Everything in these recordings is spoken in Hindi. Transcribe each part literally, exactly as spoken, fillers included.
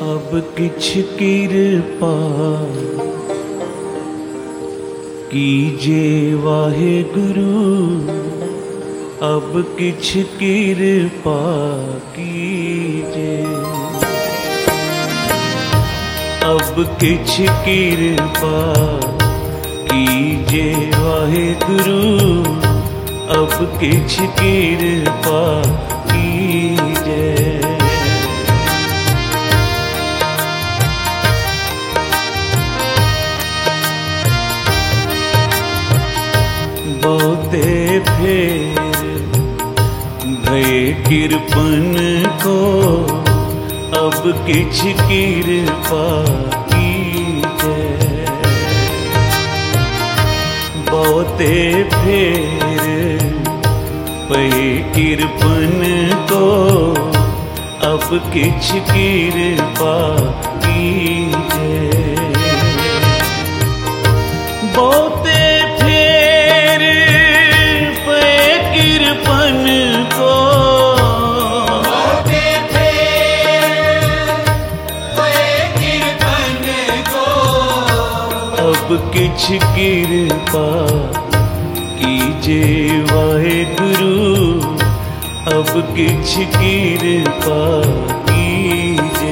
अब किछ किरपा कीजे वाहे गुरु, अब किछ किरपा कीजे, अब किछ किरपा कीजे वाहे गुरु, अब किछ किरपा कीजे। बहुते फेर भय कृपन को, अब किछ किरपा कीजे। बहुते फेर भय कृपन को, अब किछ किरपा कीजे। बहुते अब किछ किरपा कीजे वाहेगुरु, अब किछ किरपा कीजे।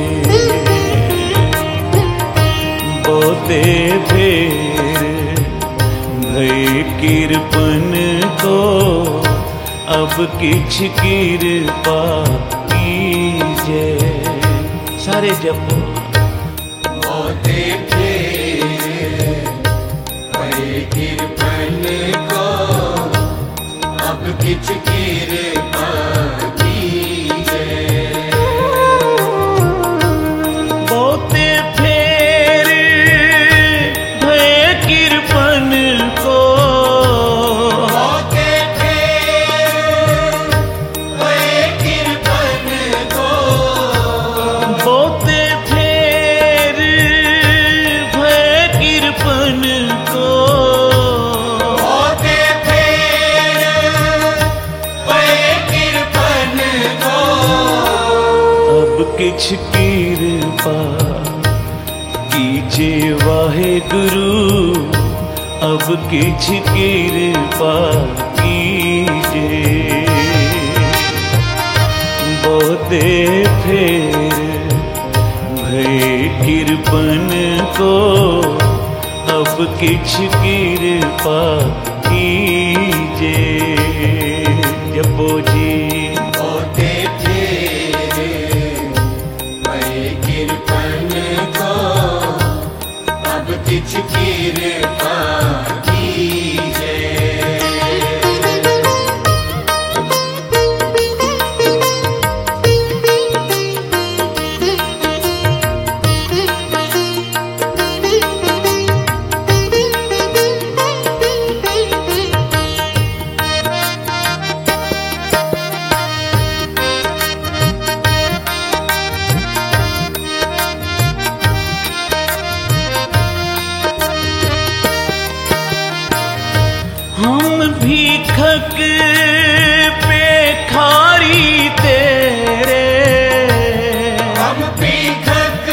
बहुते फेर भय कृपन को, अब किछ किरपा कीजे। सारे जपो। बहुते कृपन को, अब किछ किरपा कीजे। बहुते फेर भय कृपन को, बहुते फेर भय कृपन को, बहुते फेर भय कृपन को, किछ किरपा कीजे वाहेगुरु, अब किछ किरपा कीजे। बहुते फेर भय कृपन को, अब किछ किरपा कीजे। जपो जी। बहुते कृपन को, अब किछ किरपा कीजे। हम भीखक पेखारी तेरे, हम भीखक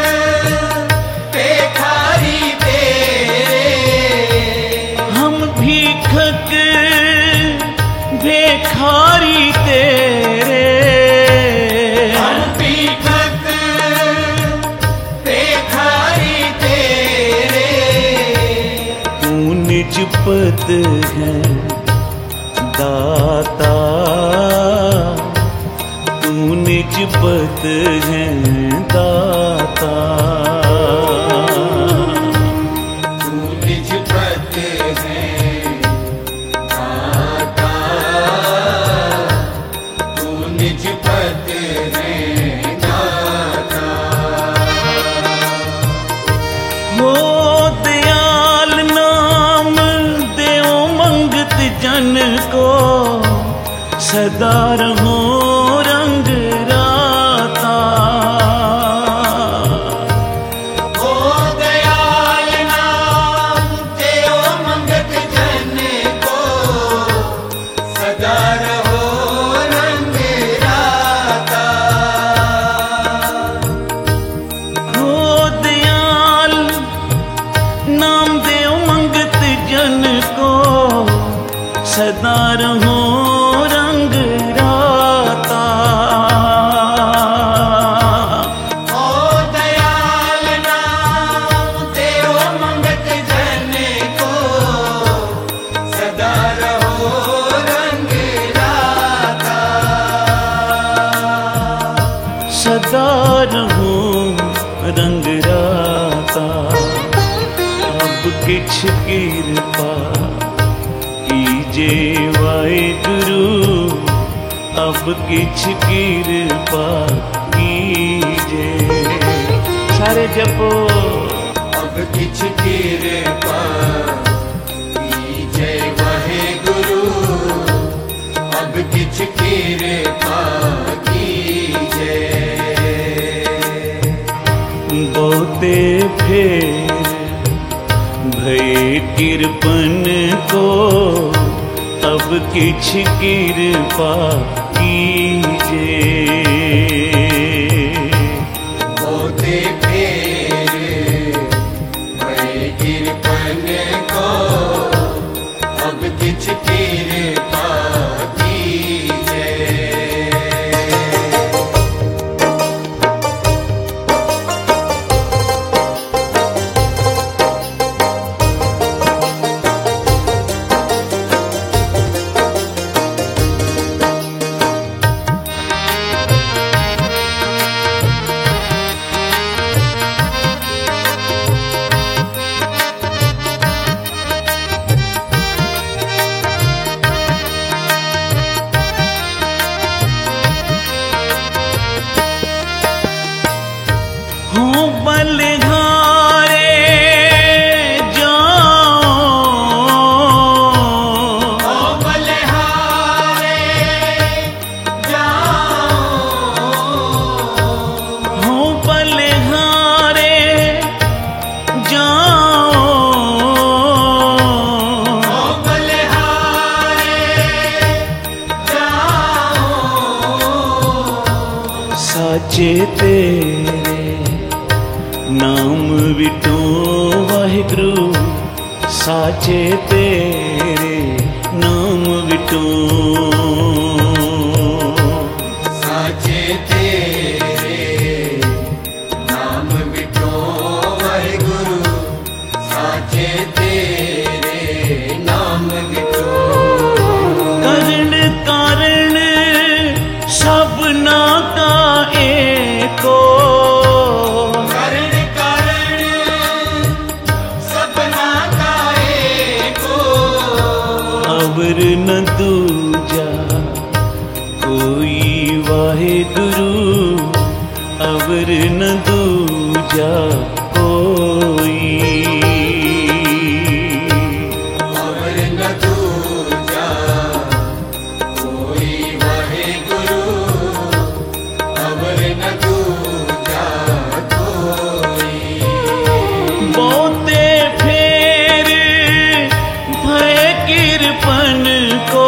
पेखारी तेरे, हम भीखक भेखारी तेरे, हम भीखक पेखारी तेरे। तू निज पद है दाता, तू निज पद है दाता। तू निज पद है दाता, तू निज पद है दाता। हो दयाल नाम देओ मंगत जन को, सदा रहो रंग राता। ओ दयाल नाम देओ मंगत जन को, सदा रहो रंग राता। सदा रहूं रंग राता। अब किछ कृपा कीजे वाहिगुरु, अब किछ कृपा कीजे। सारे जपो। अब किछ कृपा कीजे वाहिगुरु, अब किछ कृपा कीजे। बहुते फेर भय कृपन को, अब किछ कृपा कीजे। बहुते फेर भय कृपन को, अब किछ कृपा कीजे। हूँ बलिहारे जाओ, ओ बलिहारे जाओ, हूँ बलिहारे जाओ। ओ बलिहारे जाओ। साचे तेरे नाम विटो वाहिगुरु, साचे तेरे नाम विटो। साचे तेरे नाम विटो वाहिगुरु, साचे तेरे नाम विटो। करण कारण सबना का एको, करण कारण सबना का एको। अवर न दूजा कोई वाहिगुरु, अवर न दूजा कोई। अवर न दूजा कोई वाहिगुरु, अवर न दूजा कोई। बहुते फेर भय कृपन को,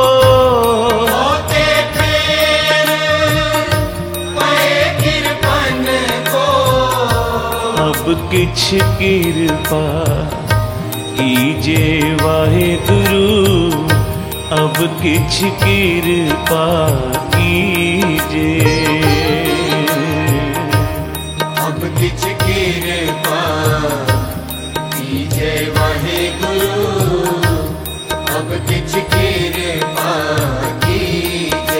बहुते फेर भय कृपन को। अब किछ कृपा कीजे वाहिगुरु, अब किछ कृपा कीजे। अब किछ कृपा कीजे वाहिगुरु, अब किछ कृपा कीजे।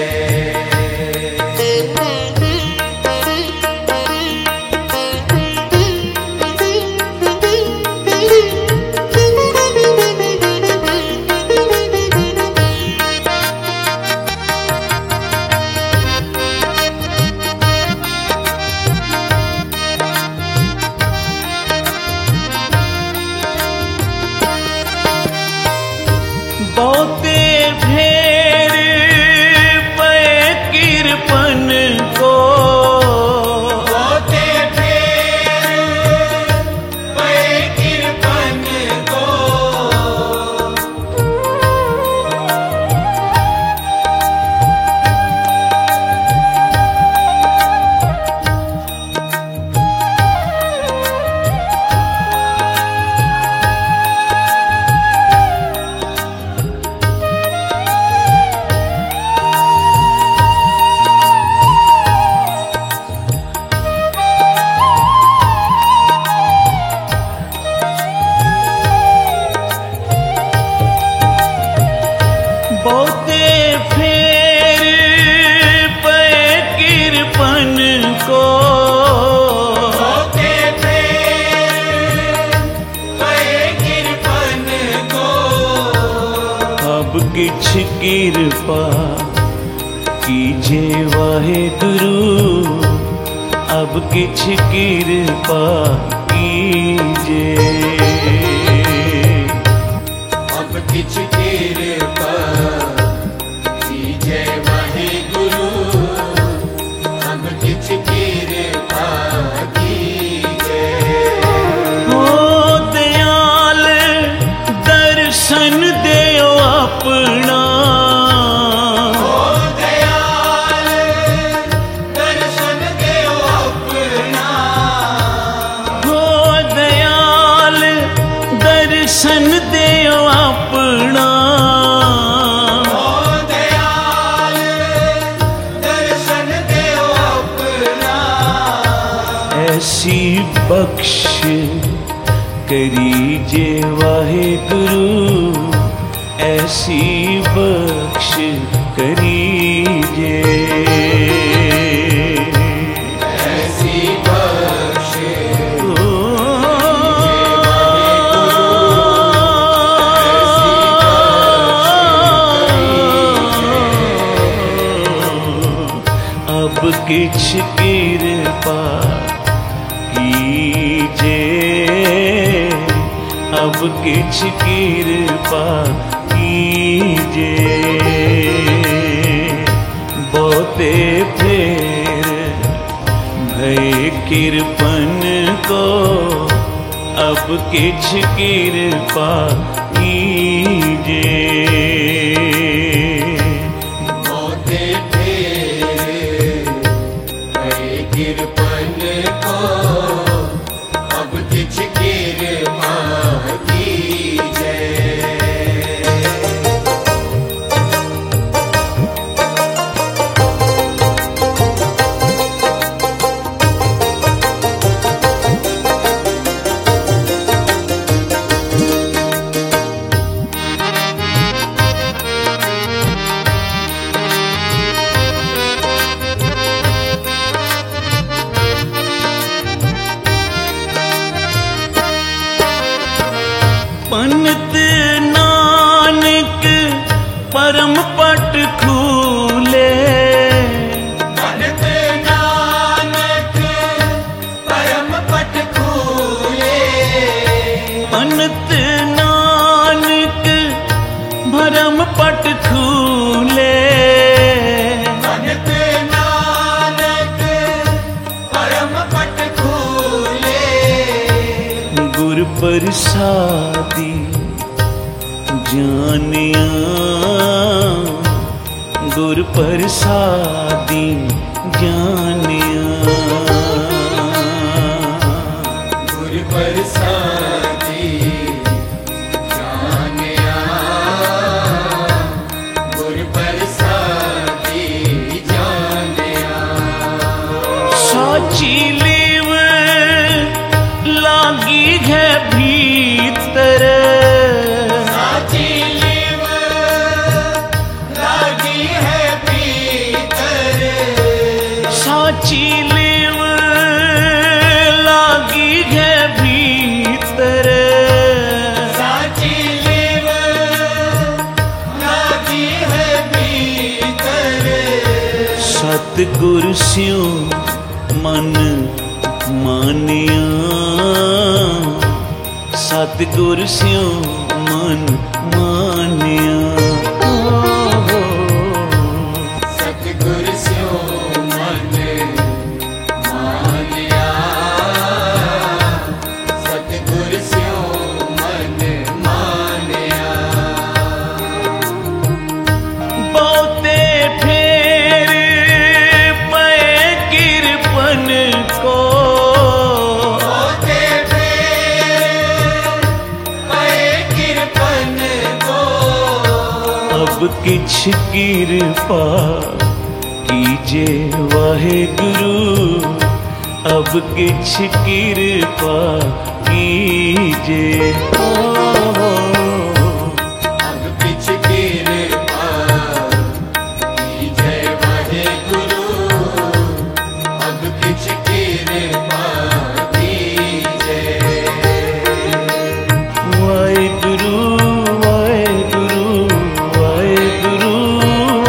किरपा कीजे वाहेगुरु अब किछ किरपा कीजे अब किछ किरपा कीजे वाहेगुरु अब किछ किरपा कीजे हो दयाल दर्शन देओ अपना दर्शन देओ अपना ओ दयाल दर्शन देओ अपना ऐसी बख्श करीजे वाहेगुरु ऐसी बख्श करीजे ऐसी बख्श अब किछ किरपा कीजे अब किछ किरपा कीजे बहुते फेर भय किरपन को अब किछ किरपा कीजे किरपन को अब किछ किरपा कीजे पंत नानक परम पट खूले पंत नानक परम पट खूले पंत नानक भरम पट खूले पंत नानक परम पट खूले गुर प्रसादी जानिया गुर प्रसादी जानिया गुर प्रसादी जानिया गुर प्रसादी जानिया साची लेव लागी है भीतर साची लेव लागी है भीतर साची लेव लागी है भीतर साची लेव लागी है भीतर सतगुर स्यों मन मानिया सतगुर स्यों मन मानिया सतगुर स्यों मन मानिया सतगुर स्यों मन मानिया बहुते फेर पे किरपन को होते फेर पे किरपन को अब किछ किरपा कीजे वाहेगुरु अब किछ किरपा कीजे अब किछ किरपा कीजे वाहेगुरु अब किछ किरपा कीजे वाहेगुरु वाहेगुरु वाहेगुरु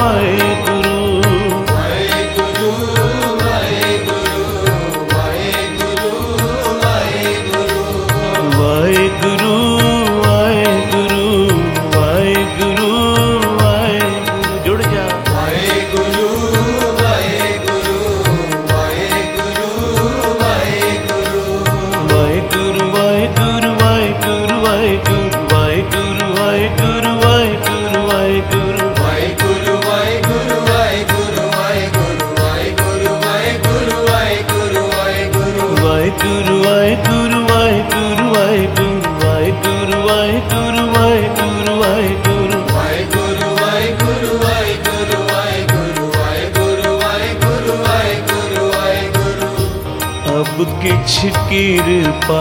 ਵਾਹਿਗੁਰੂ ਵਾਹਿਗੁਰੂ ਵਾਹਿਗੁਰੂ ਵਾਹਿਗੁਰੂ ਵਾਹਿਗੁਰੂ ਵਾਹਿਗੁਰੂ ਵਾਹਿਗੁਰੂ ਵਾਹਿਗੁਰੂ ਵਾਹਿਗੁਰੂ ਵਾਹਿਗੁਰੂ ਵਾਹਿਗੁਰੂ ਵਾਹਿਗੁਰੂ ਵਾਹਿਗੁਰੂ ਵਾਹਿਗੁਰੂ ਵਾਹਿਗੁਰੂ ਵਾਹਿਗੁਰੂ अब किछ कृपा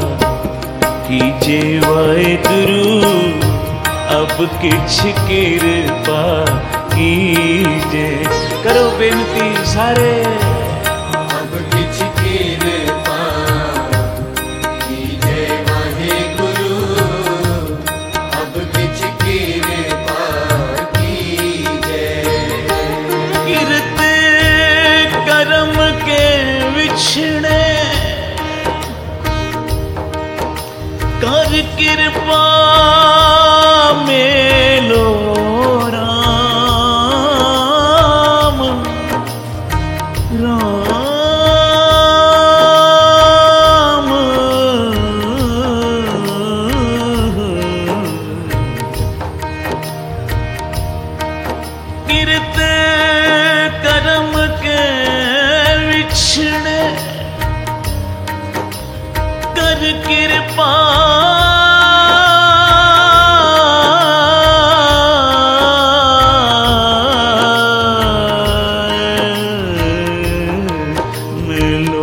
कीजे वाहिगुरु अब किछ कृपा कीजे करो बेनती सारे अब किछ कृपा कीजे वाहिगुरु अब किछ कृपा कीजे किरत करम के विछड़े कर कृपा मेलो राम राम किरत करम के विछड़े कर कृपा मिलो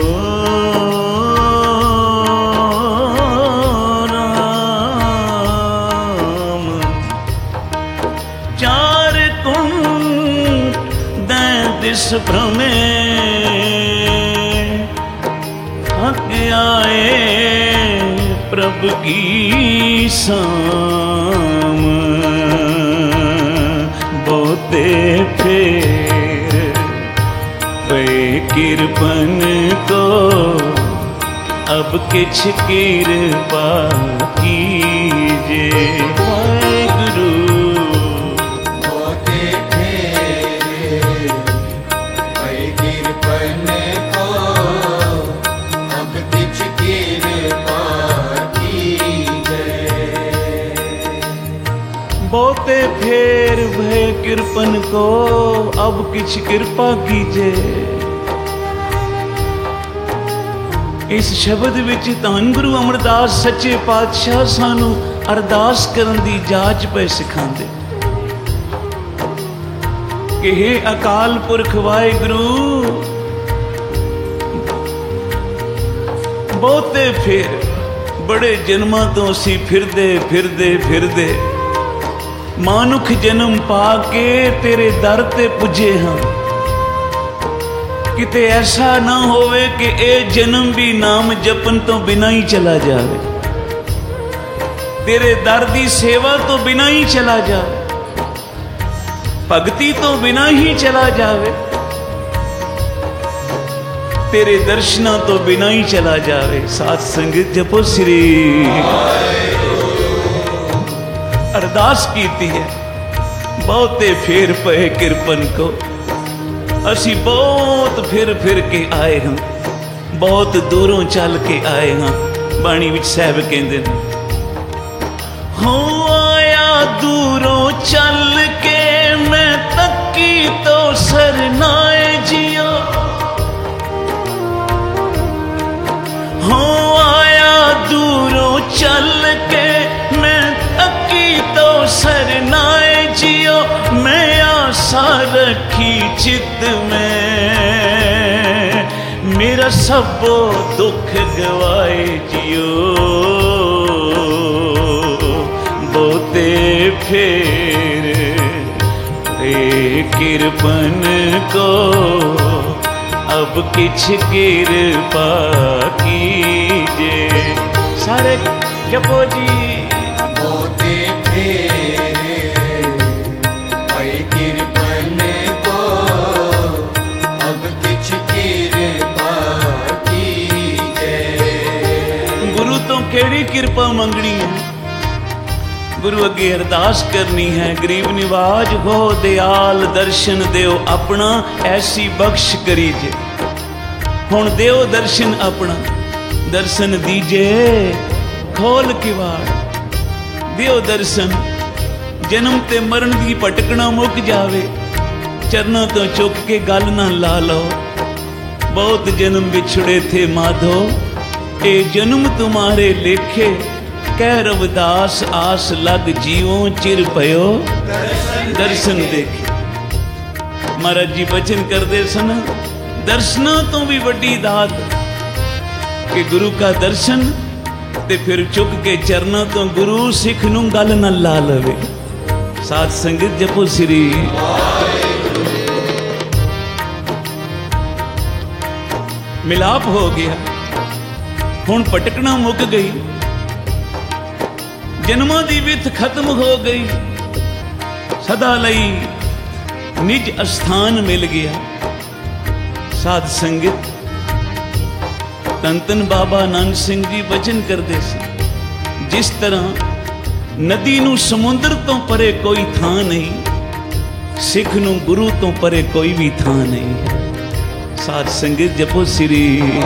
राम चार कुंड दैदिस भ्रमे हक आए प्रभु की शाम बहुते फेर वे कृपन को अब किछ कृपा कीजे वाहिगुरु होते फेरे भई कृपन को अब किछ कृपा कीजे बहुते फेर भय कृपन को अब किछ कृपा कीजे इस शब्द विच धन गुरु अमरदास सच्चे पातशाह सानू अरदास करन दी जाच पे सिखांदे कि हे अकाल पुरख वाहिगुरु बहुते फेर बड़े जन्मां तो असी फिरदे फिरदे फिरदे मानुख जन्म पाके तेरे दर ते पुजे हाँ किते ऐसा ना होवे कि ए जन्म भी नाम जपन तो बिना ही चला जावे तेरे दर दी सेवा तो बिना ही चला जावे भक्ति तो बिना ही चला जावे तेरे दर्शना तो बिना ही चला जावे साथ संगत जपो श्री अरदास कीती है बहुते फेर पे कृपन को असी बहुत फिर फिर के आए हाँ बहुत दूरों चल के आए हाँ बाणी विच साहब कहंदे ने हो आया दूरों चल के मैं तकी तो सरनाए जियो हो आया दूरों चल के मैं तकी तो सरनाए जियो मैं आशा रखी चित में मेरा सब दुख गवाए जियो बहुते फेर हे कृपन को अब किछ कृपा कीजे सारे जपो जी होते फेरे भई कृपन को अब किछ कृपा कीजे गुरु तो केड़ी कृपा मंगनी है गुरु अगे अरदास करनी है गरीब निवाज हो दयाल दर्शन देव अपना ऐसी बख्श करीजे हुण देव दर्शन अपना दर्शन दीजे खोल किवाड़ देव दर्शन जन्म ते मरण दी भटकना मुक जावे चरणों तो चुक के गल ना ला लो बहुत जन्म बिछड़े थे माधो ए जन्म तुम्हारे लेखे, कह रविदास आस लग जीवों चिर पयो दर्शन देखे। महाराज जी बचन करते सन, दर्शना तो भी वड्डी दात कि गुरु का दर्शन, ते फिर चुक के चरना तो गुरु सिख नूं गल न ला लवे। साध संगत जपो श्री मिलाप हो गया, हुण पटकना मुक गई, जन्मां दी विथ खत्म हो गई, सदा लई निज अस्थान मिल गया। साध संगत धन धन बाबा नानक सिंह जी वचन करते सी, जिस तरह नदी नूं समुंदर तो परे कोई थां नहीं, सिख नूं गुरु तो परे कोई भी थां नहीं है। साध संगत जपो श्री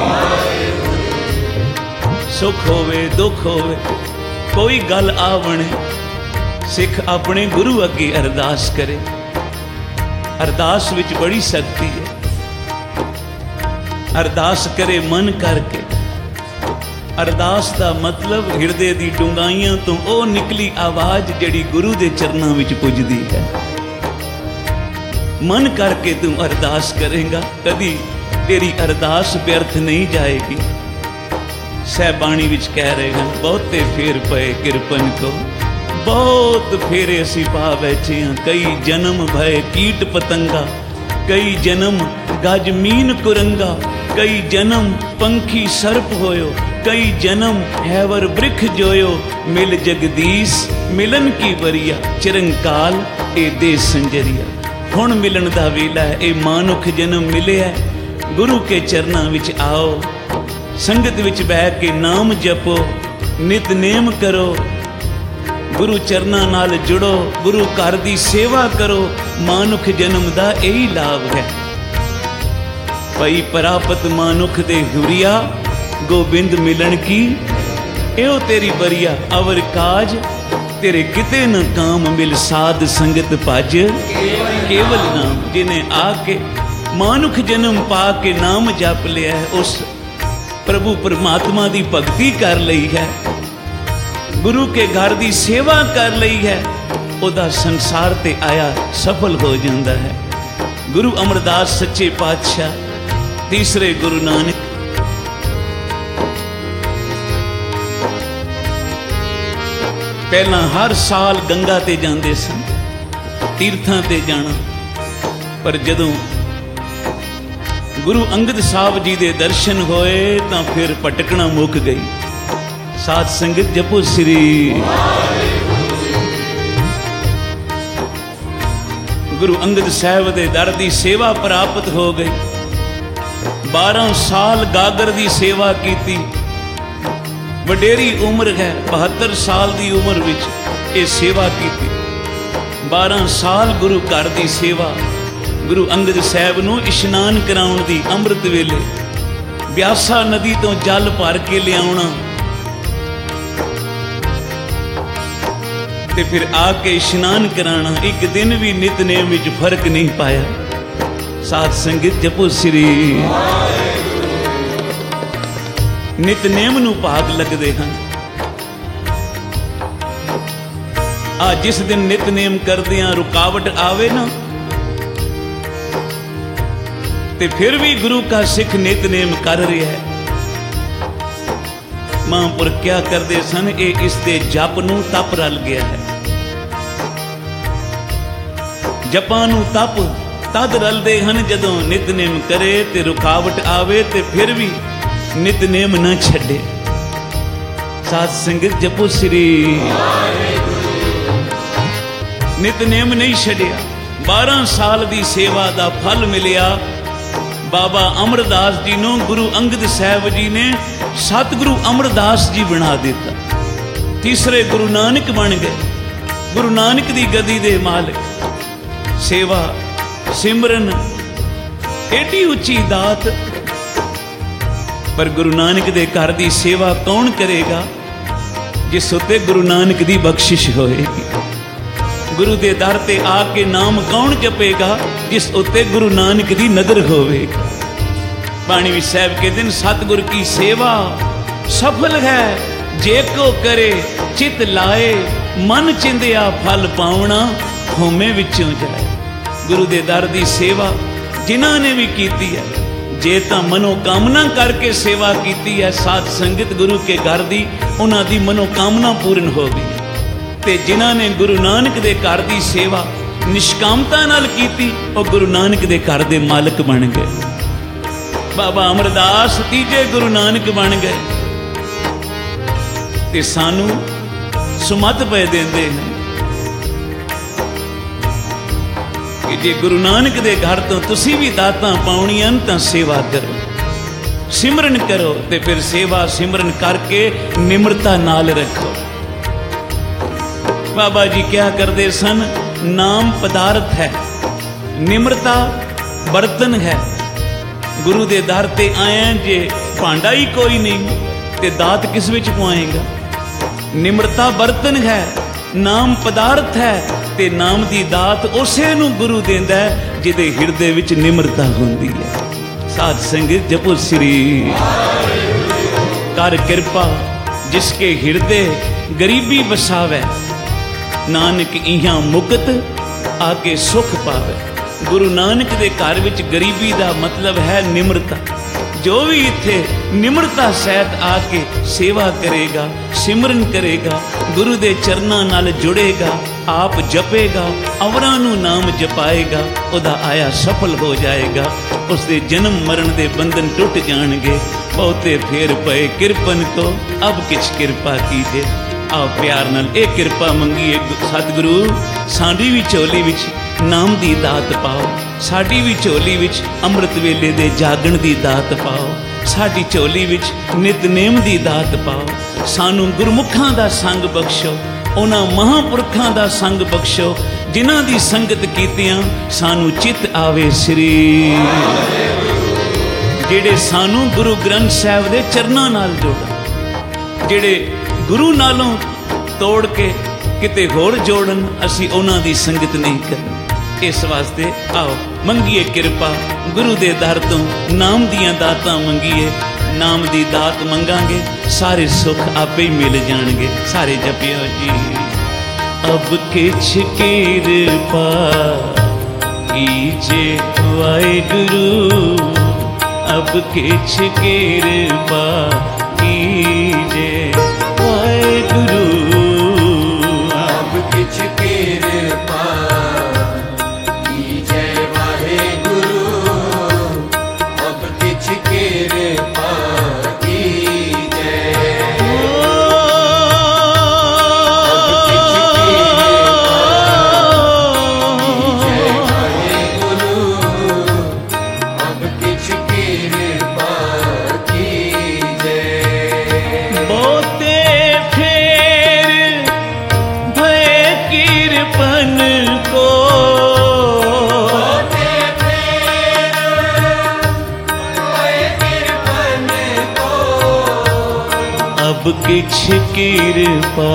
सुख होवे दुख होवे कोई गल आवणे, सिख अपने गुरु अगे अरदास करे। अरदास विच बड़ी शक्ति है। अरदास करे मन करके। अरदास का मतलब हिरदे दी डुंगाइयां तो ओ निकली आवाज जिहड़ी गुरु दे चरनां विच पुजदी है। मन करके तू अरदास करेगा, कदी तेरी अरदास व्यर्थ नहीं जाएगी। सहबाणी विच कह रहे हैं, बहुते फेर पए किरपन को, बहुत फेरे असी पा बैठे हैं। कई जन्म भय कीट पतंगा, कई जन्म गज मीन कुरंगा, कई जन्म पंखी सर्प होयो, कई जन्म हैवर वृख जोयो। मिल जगदीश मिलन की वरिया, चिरंकाल ए दे संजरिया। हुण मिलन दा वेला है, ए मानुख जन्म मिले है। गुरु के चरनां विच आओ, संगत विच बह के नाम जपो, नितनेम करो, गुरु चरनां नाल जुड़ो, गुरु घर दी सेवा करो। मानुख जन्म दा यही लाभ है। पई परापत मानुख दे हुरिया, गोबिंद मिलन की एओ तेरी बरिया। अवर काज तेरे किते न काम, मिल साध संगत भज केवल नाम। जिन्हें आके मानुख जन्म पा के नाम जप लिया है, उस प्रभु परमात्मा दी भगती कर लई है, गुरु के घर दी सेवा कर लई है, ओदा संसार ते आया सफल हो जाता है। गुरु अमरदास सच्चे पातशाह, तीसरे गुरु नानक, पहला हर साल गंगा ते जाते सन, तीर्थां ते जाना। पर जदों गुरु अंगद साहब जी दे दर्शन होए तां फिर भटकना मुक गई। साध संगत जपो श्री गुरु अंगद साहब दे दर दी सेवा प्राप्त हो गई। बारह साल गागर दी सेवा की, वडेरी उम्र है, बहत्तर साल दी उम्र विच ये सेवा की। बारह साल गुरु घर दी सेवा, गुरु अंगद साहब नूं इशनान कराउण दी, अमृत वेले ब्यासा नदी तो जल भर के लियाउणा, ते फिर आके इशनान कराना। एक दिन भी नितनेम विच फर्क नहीं पाया। साध संगत जपो श्री नितनेम नूं भाग लगदे हन। आ जिस दिन नितनेम करदियां रुकावट आवे ना, ते फिर भी गुरु का सिख नितनेम कर रहा है। महापुर क्या करते सन, ये इसके जप नूं तप रल गया है। जपां नूं तप तद रलते हैं जदों नितनेम करे, ते रुकावट आवे ते फिर भी नितनेम न छड्डे। साध संगत जपो श्री नितनेम नहीं छड्डिया। बारह साल की सेवा का फल मिलिया। बाबा अमरदास जी नूं गुरु अंगद साहब जी ने सतगुरु अमरदास जी बना दिता। तीसरे गुरु नानक बन गए। गुरु नानक दी गदी दे मालिक। सेवा सिमरन एडी उच्ची दात, पर गुरु नानक दे घर दी सेवा कौन करेगा जिस उत्ते गुरु नानक दी बख्शिश होएगी। गुरु दे दर ते आके नाम कौन जपेगा जिस उत्ते गुरु नानक दी नदर होवेगी। बाणी विच साहब के दिन सतगुर की सेवा सफल है जे को करे चित लाए, मन चिंदिया फल पावना होमे विचों जाए। गुरु दे दर दी सेवा जिन्हां ने भी कीती है, जे तां मनोकामना करके सेवा कीती है साध संगत गुरु के घर दी, उन्हां दी मनोकामना पूर्ण हो गई। ते जिन्हां ने गुरु नानक दे घर दी सेवा निष्कामता नाल कीती, और गुरु नानक दे घर दे मालक बन गए। बाबा अमरदास तीजे गुरु नानक बन गए। ते सानू सुमत पे देंदे हैं कि जे गुरु नानक दे घर तो तुसी भी दातां पाउणियां तां सेवा करो, सिमरन करो, ते फिर सेवा सिमरन करके निम्रता नाल रखो। बाबा जी क्या करते सन? नाम पदार्थ है, निम्रता बर्तन है। गुरु दे दर ते आए जे भांडा ही कोई नहीं ते दात किस विच पवाएगा? निम्रता बर्तन है, नाम पदार्थ है, ते नाम दी दात उसे नूं गुरु देंदा है जिहदे हिरदे विच निम्रता हुंदी है। साध संगत जपो श्री कर कृपा जिसके हिरदे गरीबी बसावे, नानक इहां मुकत आके सुख पावे। गुरु नानक दे घर विच गरीबी दा मतलब है निम्रता। जो भी इत्थे निम्रता सहित आके सेवा करेगा, सिमरन करेगा, गुरु दे चरनां नाल जुड़ेगा, आप जपेगा, अवरां नूं नाम जपाएगा, उहदा आया सफल हो जाएगा। उसदे जन्म मरण दे बंधन टुट जाणगे। बहुते फेर पए किरपन तो अब किछ किरपा कीजे। आओ प्यार नाल ए किरपा मंगीए, सतगुरु साडी भी झोली विच नाम दी दात पाओ, साडी भी झोली विच अमृत वेले दे जागण दी दात पाओ, साडी झोली विच नितनेम दी दात पाओ। सानू गुरमुखां दा संग बख्शो, उन्हां महापुरखां दा संग बख्शो जिन्हां दी संगत कीतियां सानू चित आवे श्री, जेड़े सानू गुरु ग्रंथ साहिब दे चरनां नाल जोड़न, जेड़े गुरु नालों तोड़ के किते होर जोड़न, असी उन्हां दी संगत नहीं करनी। इस वास्ते आओ मंगीए किरपा गुरु दे दर तो, नाम दियां दातां मंगीए। नाम दी दात मंगांगे सारे सुख आपे ही मिल जाणगे। सारे जपियो जी। अब किछ किरपा कीजे वाहिगुरु, अब किछ किरपा कीजे वाहिगुरु, अब किछ किरपा कीजे वाहिगुरु, अब किछ किरपा कीजे, अब किछ किरपा कीजे वाहिगुरु, अब किछ किरपा कीजे। बहुते फेर भय किरपन को, बहुते फेर भय किरपन को, अब किछ किरपा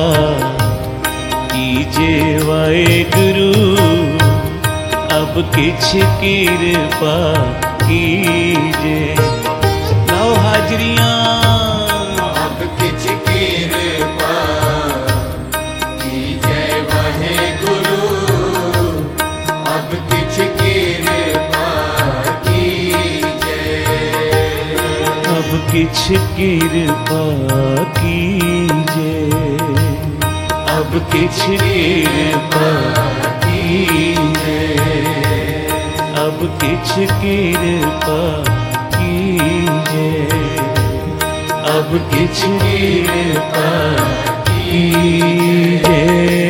कीजे वाहिगुरु, अब किछ किरपा कीजे। लाओ हाजरियां। अब किछ किरपा कीजे वाहिगुरु, अब किछ किरपा कीजे, अब किछ किरपा कीजे, अब किछ किरपा कीजे, अब किछ किरपा कीजे, अब किछ किरपा कीजे।